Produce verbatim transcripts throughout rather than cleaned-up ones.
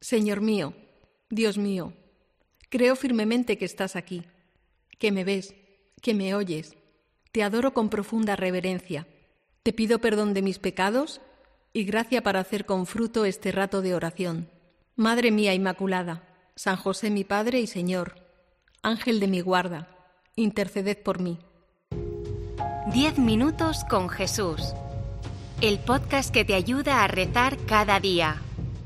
Señor mío, Dios mío, creo firmemente que estás aquí, que me ves, que me oyes. Te adoro con profunda reverencia. Te pido perdón de mis pecados y gracia para hacer con fruto este rato de oración. Madre mía Inmaculada, San José mi Padre y Señor, Ángel de mi guarda, interceded por mí. Diez minutos con Jesús. El podcast que te ayuda a rezar cada día.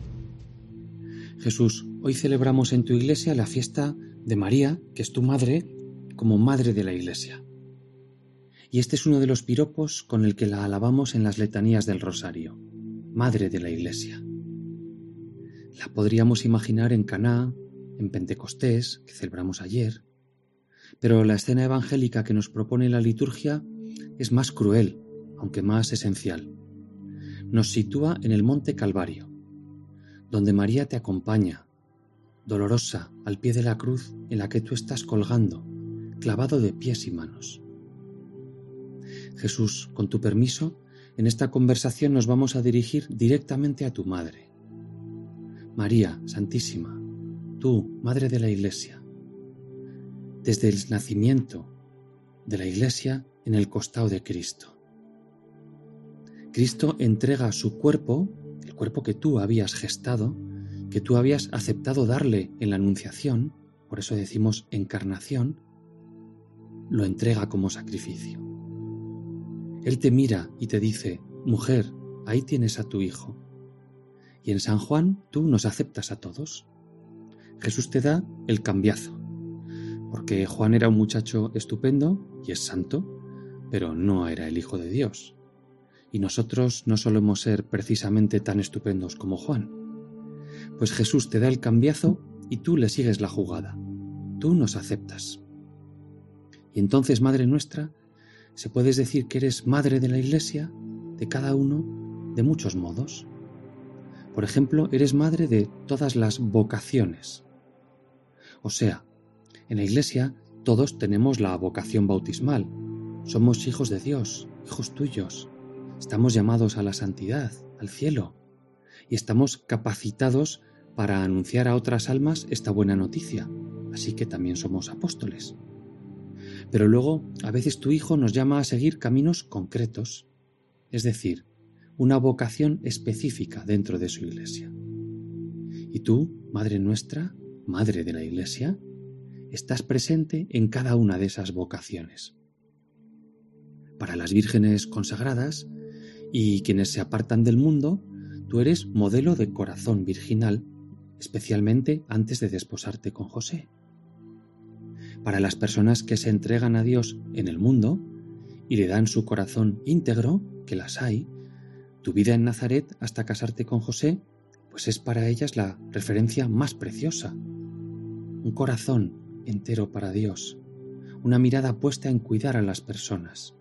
Jesús, hoy celebramos en tu iglesia la fiesta de María, que es tu madre, como madre de la iglesia. Y este es uno de los piropos con el que la alabamos en las letanías del Rosario, madre de la iglesia. La podríamos imaginar en Caná, en Pentecostés, que celebramos ayer, pero la escena evangélica que nos propone la liturgia es más cruel, aunque más esencial. Nos sitúa en el Monte Calvario, donde María te acompaña, dolorosa, al pie de la cruz en la que tú estás colgando, clavado de pies y manos. Jesús, con tu permiso, en esta conversación nos vamos a dirigir directamente a tu madre. María Santísima, tú, Madre de la Iglesia, desde el nacimiento de la Iglesia en el costado de Cristo. Cristo entrega su cuerpo, el cuerpo que tú habías gestado, que tú habías aceptado darle en la Anunciación, por eso decimos encarnación, lo entrega como sacrificio. Él te mira y te dice, mujer, ahí tienes a tu hijo. Y en San Juan tú nos aceptas a todos. Jesús te da el cambiazo, porque Juan era un muchacho estupendo y es santo, pero no era el Hijo de Dios. Y nosotros no solemos ser precisamente tan estupendos como Juan. Pues Jesús te da el cambiazo y tú le sigues la jugada. Tú nos aceptas. Y entonces, Madre nuestra, se puedes decir que eres madre de la Iglesia, de cada uno, de muchos modos. Por ejemplo, eres madre de todas las vocaciones. O sea, en la Iglesia todos tenemos la vocación bautismal. Somos hijos de Dios, hijos tuyos. Estamos llamados a la santidad, al cielo, y estamos capacitados para anunciar a otras almas esta buena noticia, así que también somos apóstoles. Pero luego, a veces tu hijo nos llama a seguir caminos concretos, es decir, una vocación específica dentro de su iglesia. Y tú, Madre nuestra, Madre de la Iglesia, estás presente en cada una de esas vocaciones. Para las vírgenes consagradas y quienes se apartan del mundo, tú eres modelo de corazón virginal, especialmente antes de desposarte con José. Para las personas que se entregan a Dios en el mundo y le dan su corazón íntegro, que las hay, tu vida en Nazaret hasta casarte con José, pues es para ellas la referencia más preciosa. Un corazón entero para Dios, una mirada puesta en cuidar a las personas.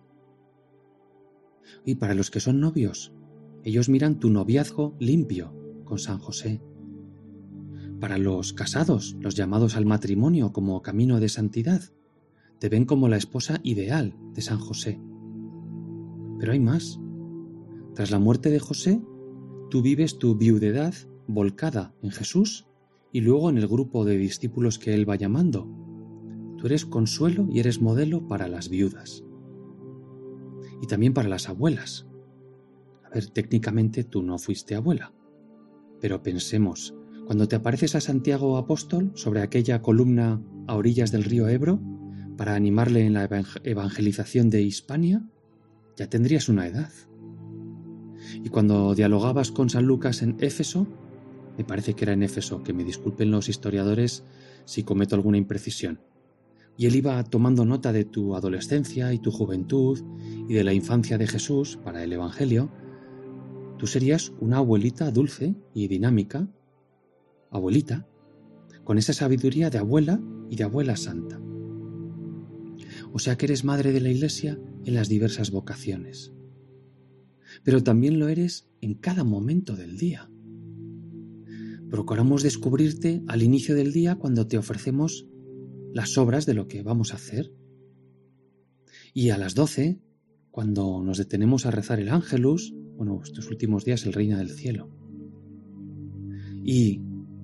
Y para los que son novios, ellos miran tu noviazgo limpio con San José. Para los casados, los llamados al matrimonio como camino de santidad, te ven como la esposa ideal de San José. Pero hay más. Tras la muerte de José, tú vives tu viudedad volcada en Jesús y luego en el grupo de discípulos que él va llamando. Tú eres consuelo y eres modelo para las viudas. Y también para las abuelas. A ver, técnicamente tú no fuiste abuela, pero pensemos, cuando te apareces a Santiago Apóstol sobre aquella columna a orillas del río Ebro para animarle en la evangelización de Hispania, ya tendrías una edad. Y cuando dialogabas con San Lucas en Éfeso, me parece que era en Éfeso, que me disculpen los historiadores si cometo alguna imprecisión, y él iba tomando nota de tu adolescencia y tu juventud y de la infancia de Jesús para el Evangelio, tú serías una abuelita dulce y dinámica, abuelita, con esa sabiduría de abuela y de abuela santa. O sea que eres madre de la Iglesia en las diversas vocaciones. Pero también lo eres en cada momento del día. Procuramos descubrirte al inicio del día cuando te ofrecemos las obras de lo que vamos a hacer. Y a las doce, cuando nos detenemos a rezar el Ángelus, bueno, estos últimos días el Reina del Cielo. Y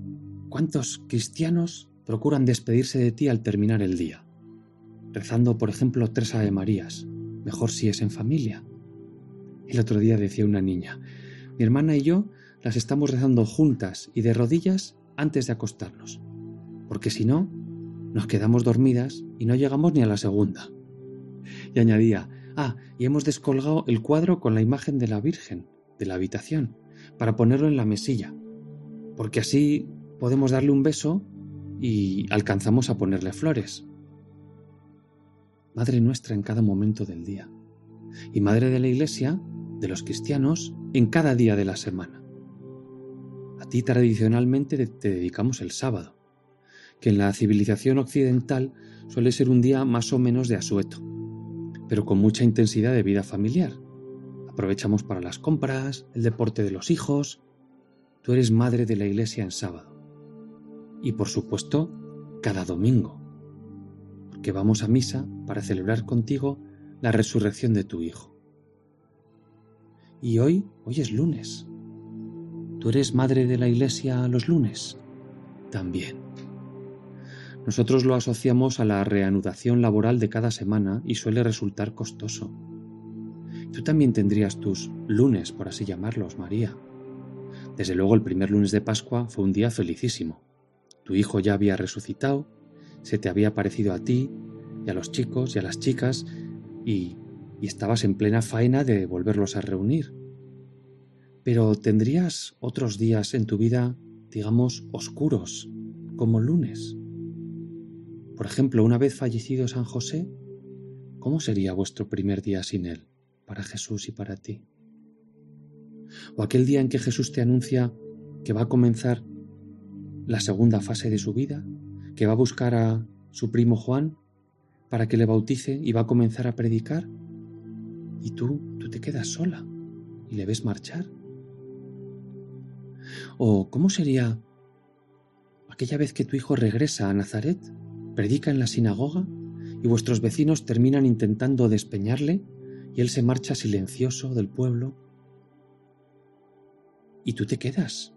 ¿Cuántos cristianos procuran despedirse de ti al terminar el día? Rezando, por ejemplo, tres Ave Marías, mejor si es en familia. El otro día decía una niña, mi hermana y yo las estamos rezando juntas y de rodillas antes de acostarnos, porque si no, nos quedamos dormidas y no llegamos ni a la segunda. Y añadía, ah, y hemos descolgado el cuadro con la imagen de la Virgen, de la habitación, para ponerlo en la mesilla, porque así podemos darle un beso y alcanzamos a ponerle flores. Madre nuestra en cada momento del día, y Madre de la Iglesia, de los cristianos, en cada día de la semana. A ti tradicionalmente te dedicamos el sábado, que en la civilización occidental suele ser un día más o menos de asueto, pero con mucha intensidad de vida familiar. Aprovechamos para las compras, el deporte de los hijos. Tú eres Madre de la Iglesia en sábado. Y por supuesto, cada domingo, porque vamos a misa para celebrar contigo la resurrección de tu Hijo. Y hoy, hoy es lunes. ¿Tú eres Madre de la Iglesia los lunes? También. Nosotros lo asociamos a la reanudación laboral de cada semana y suele resultar costoso. Tú también tendrías tus lunes, por así llamarlos, María. Desde luego el primer lunes de Pascua fue un día felicísimo. Tu hijo ya había resucitado, se te había parecido a ti y a los chicos y a las chicas y, y estabas en plena faena de volverlos a reunir. Pero tendrías otros días en tu vida, digamos, oscuros, como lunes. Por ejemplo, una vez fallecido San José, ¿cómo sería vuestro primer día sin él, para Jesús y para ti? O aquel día en que Jesús te anuncia que va a comenzar la segunda fase de su vida, que va a buscar a su primo Juan para que le bautice y va a comenzar a predicar, y tú, tú te quedas sola y le ves marchar. O ¿cómo sería aquella vez que tu hijo regresa a Nazaret, predica en la sinagoga y vuestros vecinos terminan intentando despeñarle y él se marcha silencioso del pueblo y tú te quedas?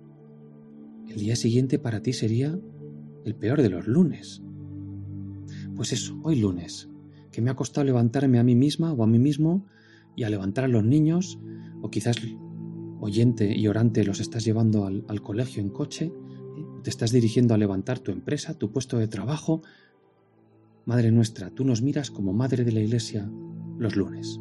El día siguiente para ti sería el peor de los lunes. Pues eso, hoy lunes, que me ha costado levantarme a mí misma o a mí mismo y a levantar a los niños, o quizás oyente y orante los estás llevando al, al colegio en coche, ¿eh? Te estás dirigiendo a levantar tu empresa, tu puesto de trabajo. Madre nuestra, tú nos miras como Madre de la Iglesia los lunes.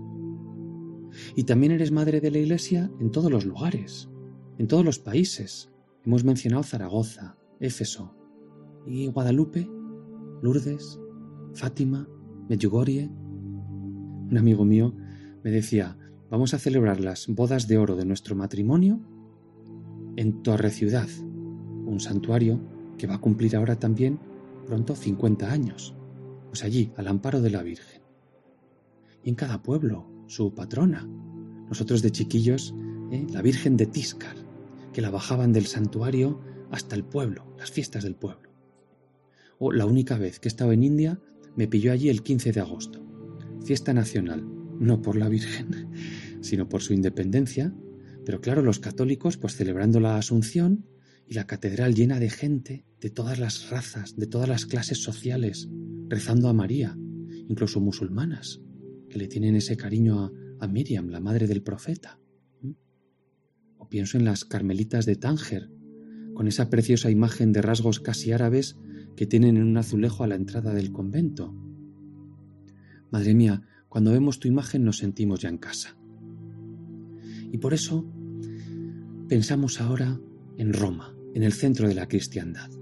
Y también eres Madre de la Iglesia en todos los lugares, en todos los países. Hemos mencionado Zaragoza, Éfeso y Guadalupe, Lourdes, Fátima, Medjugorje. Un amigo mío me decía, vamos a celebrar las bodas de oro de nuestro matrimonio en Torre Ciudad, un santuario que va a cumplir ahora también pronto cincuenta años, pues allí, al amparo de la Virgen. Y en cada pueblo, su patrona. Nosotros de chiquillos, ¿eh? la Virgen de Tiscar, que la bajaban del santuario hasta el pueblo, las fiestas del pueblo. O la única vez que he estado en India, me pilló allí el quince de agosto, fiesta nacional, no por la Virgen, sino por su independencia, pero claro, los católicos pues celebrando la Asunción y la catedral llena de gente de todas las razas, de todas las clases sociales, rezando a María, incluso musulmanas, que le tienen ese cariño a, a Miriam, la madre del profeta. O pienso en las carmelitas de Tánger, con esa preciosa imagen de rasgos casi árabes que tienen en un azulejo a la entrada del convento. Madre mía, cuando vemos tu imagen nos sentimos ya en casa. Y por eso pensamos ahora en Roma, en el centro de la cristiandad.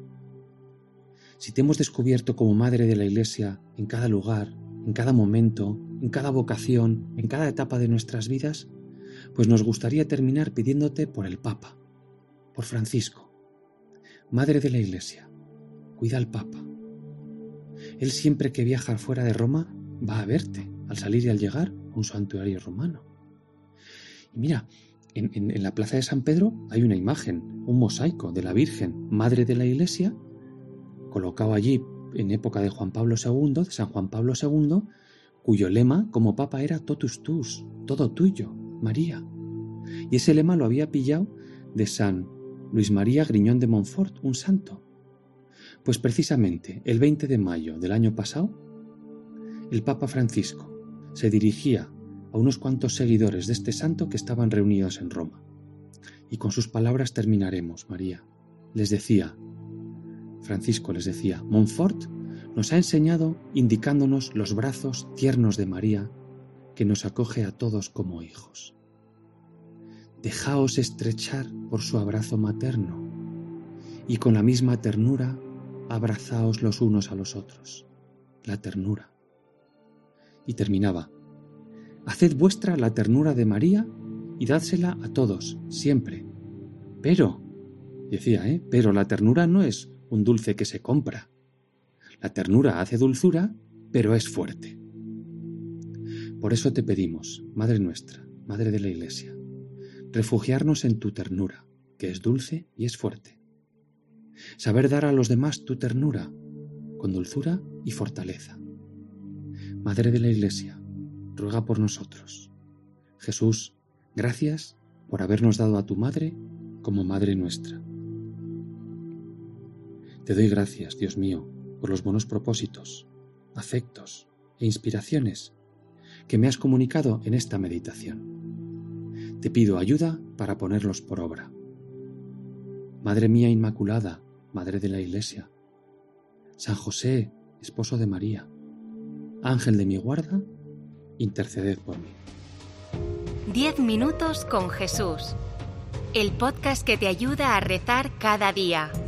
Si te hemos descubierto como Madre de la Iglesia en cada lugar, en cada momento, en cada vocación, en cada etapa de nuestras vidas, pues nos gustaría terminar pidiéndote por el Papa, por Francisco. Madre de la Iglesia, cuida al Papa. Él siempre que viaja fuera de Roma va a verte, al salir y al llegar, un santuario romano. Y mira, en, en, en la plaza de San Pedro hay una imagen, un mosaico de la Virgen, Madre de la Iglesia, colocado allí en época de Juan Pablo segundo, de San Juan Pablo segundo, cuyo lema como Papa era totus tus, todo tuyo, María. Y ese lema lo había pillado de San Luis María Griñón de Montfort, un santo? Pues precisamente el veinte de mayo del año pasado, el Papa Francisco se dirigía a unos cuantos seguidores de este santo que estaban reunidos en Roma. Y con sus palabras terminaremos, María. Les decía, Francisco les decía, Montfort nos ha enseñado indicándonos los brazos tiernos de María, que nos acoge a todos como hijos. Dejaos estrechar por su abrazo materno, y con la misma ternura abrazaos los unos a los otros. La ternura. Y terminaba, haced vuestra la ternura de María y dádsela a todos, siempre. Pero, decía, ¿eh? Pero la ternura no es un dulce que se compra. La ternura hace dulzura, pero es fuerte. Por eso te pedimos, Madre nuestra, Madre de la Iglesia, refugiarnos en tu ternura, que es dulce y es fuerte. Saber dar a los demás tu ternura, con dulzura y fortaleza. Madre de la Iglesia, ruega por nosotros. Jesús, gracias por habernos dado a tu Madre como Madre nuestra. Te doy gracias, Dios mío, por los buenos propósitos, afectos e inspiraciones que me has comunicado en esta meditación. Te pido ayuda para ponerlos por obra. Madre mía Inmaculada, Madre de la Iglesia, San José, esposo de María, Ángel de mi guarda, interceded por mí. Diez minutos con Jesús. El podcast que te ayuda a rezar cada día.